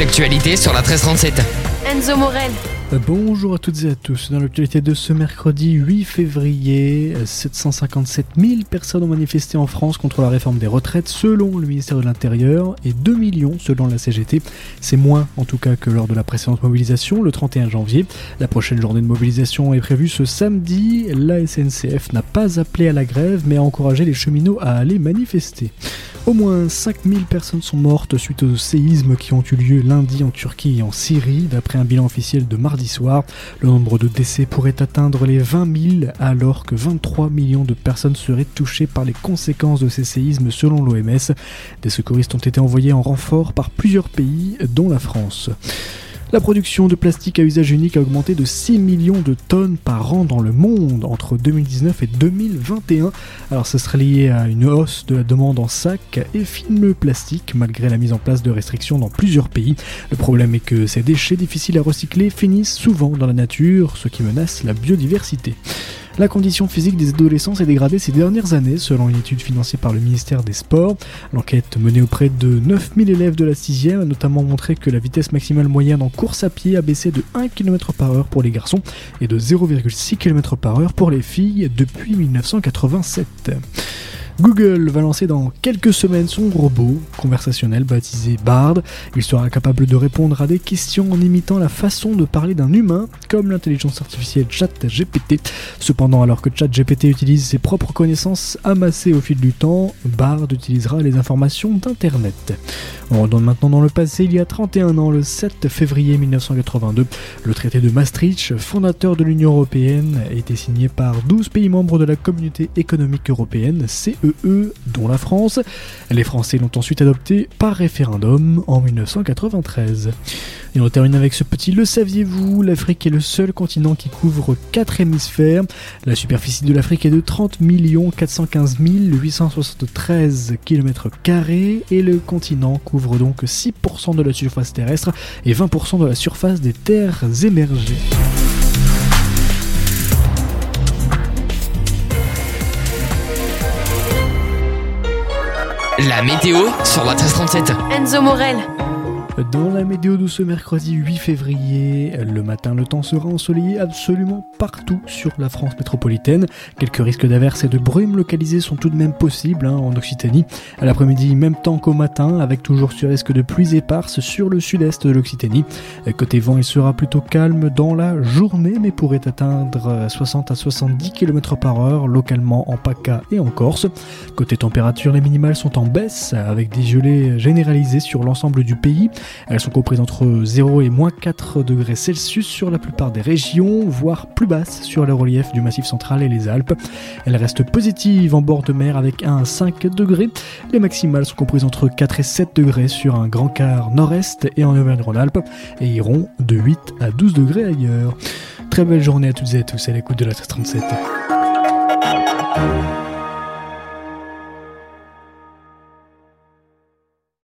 l'actualité sur la 1337. Enzo Morel. Bonjour à toutes et à tous. Dans l'actualité de ce mercredi 8 février, 757 000 personnes ont manifesté en France contre la réforme des retraites selon le ministère de l'Intérieur et 2 millions selon la CGT. C'est moins en tout cas que lors de la précédente mobilisation le 31 janvier. La prochaine journée de mobilisation est prévue ce samedi. La SNCF n'a pas appelé à la grève mais a encouragé les cheminots à aller manifester. Au moins 5000 personnes sont mortes suite aux séismes qui ont eu lieu lundi en Turquie et en Syrie, d'après un bilan officiel de mardi soir. Le nombre de décès pourrait atteindre les 20 000 alors que 23 millions de personnes seraient touchées par les conséquences de ces séismes selon l'OMS. Des secouristes ont été envoyés en renfort par plusieurs pays, dont la France. La production de plastique à usage unique a augmenté de 6 millions de tonnes par an dans le monde entre 2019 et 2021. Alors ça serait lié à une hausse de la demande en sacs et films plastiques malgré la mise en place de restrictions dans plusieurs pays. Le problème est que ces déchets difficiles à recycler finissent souvent dans la nature, ce qui menace la biodiversité. La condition physique des adolescents s'est dégradée ces dernières années, selon une étude financée par le ministère des Sports. L'enquête menée auprès de 9000 élèves de la 6e a notamment montré que la vitesse maximale moyenne en course à pied a baissé de 1 km/h pour les garçons et de 0,6 km/h pour les filles depuis 1987. Google va lancer dans quelques semaines son robot conversationnel baptisé Bard. Il sera capable de répondre à des questions en imitant la façon de parler d'un humain, comme l'intelligence artificielle ChatGPT. Cependant, alors que ChatGPT utilise ses propres connaissances amassées au fil du temps, Bard utilisera les informations d'Internet. On retourne maintenant dans le passé. Il y a 31 ans, le 7 février 1982, le traité de Maastricht, fondateur de l'Union Européenne, a été signé par 12 pays membres de la Communauté économique européenne, CEE, dont la France. Les Français l'ont ensuite adopté par référendum en 1993. Et on termine avec ce petit le saviez-vous, l'Afrique est le seul continent qui couvre 4 hémisphères. La superficie de l'Afrique est de 30 415 873 km² et le continent couvre donc 6% de la surface terrestre et 20% de la surface des terres émergées. La météo sur la 1337. Enzo Morel. Dans la météo de ce mercredi 8 février, le matin, le temps sera ensoleillé absolument partout sur la France métropolitaine. Quelques risques d'averses et de brumes localisées sont tout de même possibles en Occitanie. À l'après-midi, même temps qu'au matin, avec toujours ce risque de pluies éparses sur le sud-est de l'Occitanie. Côté vent, il sera plutôt calme dans la journée, mais pourrait atteindre 60 à 70 km/h, localement en PACA et en Corse. Côté température, les minimales sont en baisse, avec des gelées généralisées sur l'ensemble du pays. Elles sont comprises entre 0 et moins 4 degrés Celsius sur la plupart des régions, voire plus basses sur le relief du Massif central et les Alpes. Elles restent positives en bord de mer avec 1 à 5 degrés. Les maximales sont comprises entre 4 et 7 degrés sur un grand quart nord-est et en Auvergne-Rhône-Alpes et iront de 8 à 12 degrés ailleurs. Très belle journée à toutes et à tous à l'écoute de la 1337.